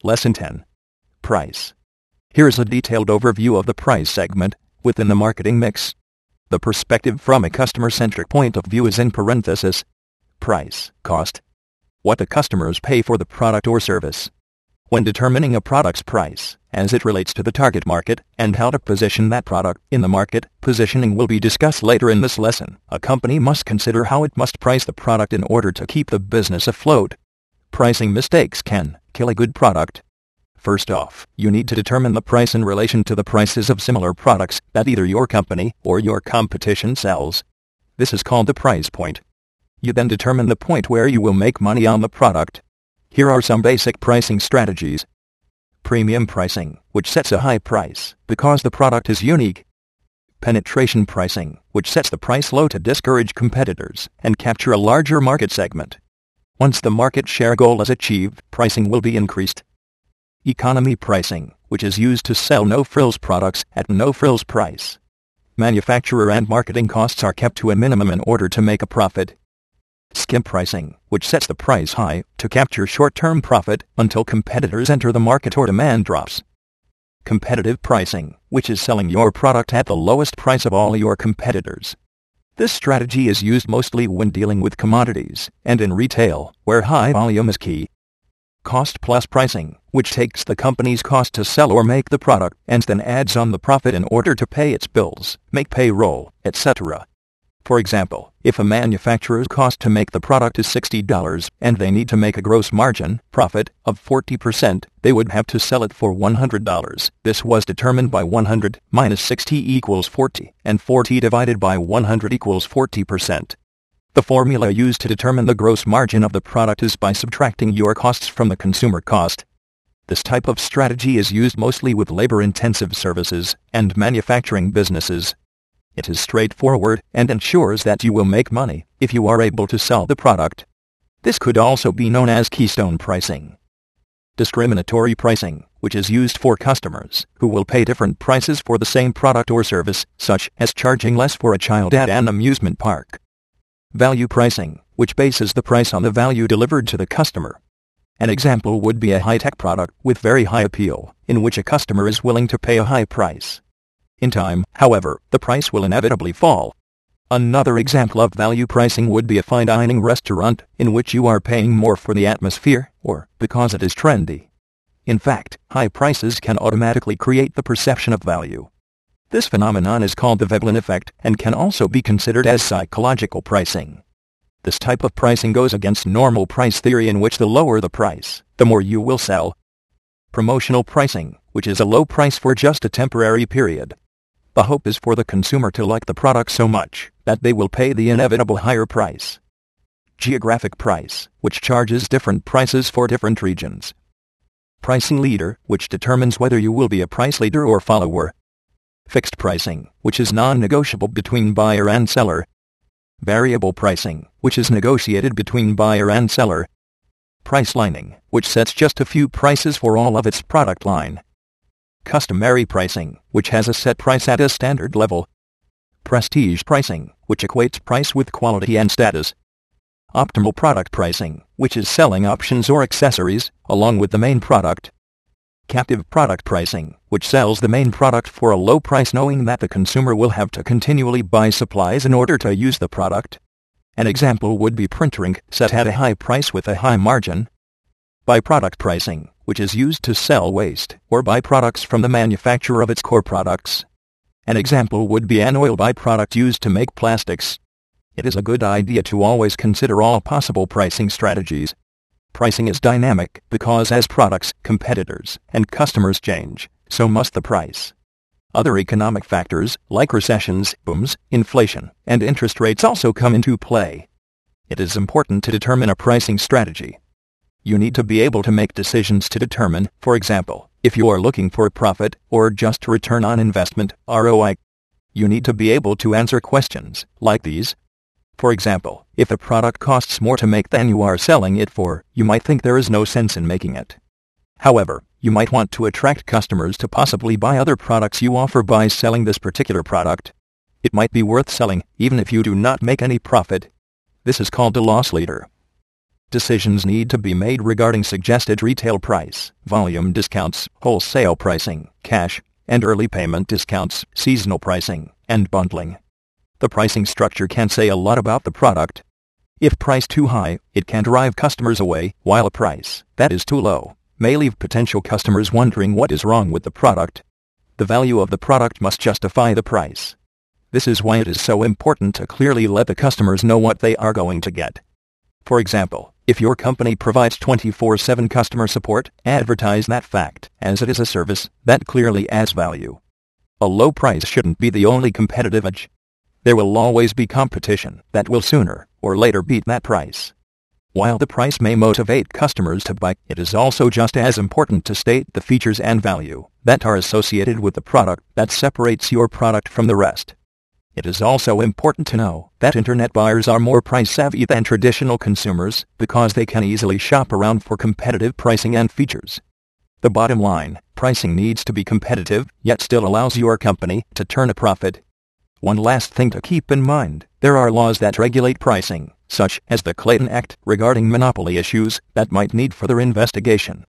Lesson 10. Price. Here's a detailed overview of the price segment within the marketing mix. The perspective from a customer-centric point of view is in parenthesis. Price, cost. What the customers pay for the product or service. When determining a product's price, as it relates to the target market, and how to position that product in the market, positioning will be discussed later in this lesson. A company must consider how it must price the product in order to keep the business afloat. Pricing mistakes can kill a good product. First off, you need to determine the price in relation to the prices of similar products that either your company or your competition sells. This is called the price point. You then determine the point where you will make money on the product. Here are some basic pricing strategies. Premium pricing, which sets a high price because the product is unique. Penetration pricing, which sets the price low to discourage competitors and capture a larger market segment. Once the market share goal is achieved, pricing will be increased. Economy pricing, which is used to sell no-frills products at no-frills price. Manufacturer and marketing costs are kept to a minimum in order to make a profit. Skimp pricing, which sets the price high to capture short-term profit until competitors enter the market or demand drops. Competitive pricing, which is selling your product at the lowest price of all your competitors. This strategy is used mostly when dealing with commodities and in retail, where high volume is key. Cost-plus pricing, which takes the company's cost to sell or make the product and then adds on the profit in order to pay its bills, make payroll, etc. For example, if a manufacturer's cost to make the product is $60 and they need to make a gross margin profit of 40%, they would have to sell it for $100. This was determined by 100 minus 60 equals 40, and 40 divided by 100 equals 40%. The formula used to determine the gross margin of the product is by subtracting your costs from the consumer cost. This type of strategy is used mostly with labor-intensive services and manufacturing businesses. It is straightforward and ensures that you will make money if you are able to sell the product. This could also be known as keystone pricing. Discriminatory pricing, which is used for customers who will pay different prices for the same product or service, such as charging less for a child at an amusement park. Value pricing, which bases the price on the value delivered to the customer. An example would be a high-tech product with very high appeal, in which a customer is willing to pay a high price. In time, however, the price will inevitably fall. Another example of value pricing would be a fine dining restaurant, in which you are paying more for the atmosphere, or because it is trendy. In fact, high prices can automatically create the perception of value. This phenomenon is called the Veblen effect and can also be considered as psychological pricing. This type of pricing goes against normal price theory, in which the lower the price, the more you will sell. Promotional pricing, which is a low price for just a temporary period. The hope is for the consumer to like the product so much that they will pay the inevitable higher price. Geographic price, which charges different prices for different regions. Pricing leader, which determines whether you will be a price leader or follower. Fixed pricing, which is non-negotiable between buyer and seller. Variable pricing, which is negotiated between buyer and seller. Price lining, which sets just a few prices for all of its product line. Customary pricing, which has a set price at a standard level. Prestige pricing, which equates price with quality and status. Optimal product pricing, which is selling options or accessories, along with the main product. Captive product pricing, which sells the main product for a low price knowing that the consumer will have to continually buy supplies in order to use the product. An example would be printer ink set at a high price with a high margin. Byproduct pricing, which is used to sell waste or byproducts from the manufacture of its core products. An example would be an oil byproduct used to make plastics. It is a good idea to always consider all possible pricing strategies. Pricing is dynamic because as products, competitors, and customers change, so must the price. Other economic factors, like recessions, booms, inflation, and interest rates also come into play. It is important to determine a pricing strategy. You need to be able to make decisions to determine, for example, if you are looking for a profit or just return on investment, ROI. You need to be able to answer questions like these. For example, if a product costs more to make than you are selling it for, you might think there is no sense in making it. However, you might want to attract customers to possibly buy other products you offer by selling this particular product. It might be worth selling, even if you do not make any profit. This is called a loss leader. Decisions need to be made regarding suggested retail price, volume discounts, wholesale pricing, cash and early payment discounts, seasonal pricing, and bundling. The pricing structure can say a lot about the product. If price too high, it can drive customers away, while a price that is too low may leave potential customers wondering what is wrong with the product. The value of the product must justify the price. This is why it is so important to clearly let the customers know what they are going to get. For example, if your company provides 24/7 customer support, advertise that fact, as it is a service that clearly adds value. A low price shouldn't be the only competitive edge. There will always be competition that will sooner or later beat that price. While the price may motivate customers to buy, it is also just as important to state the features and value that are associated with the product that separates your product from the rest. It is also important to know that internet buyers are more price-savvy than traditional consumers because they can easily shop around for competitive pricing and features. The bottom line, pricing needs to be competitive, yet still allows your company to turn a profit. One last thing to keep in mind, there are laws that regulate pricing, such as the Clayton Act regarding monopoly issues that might need further investigation.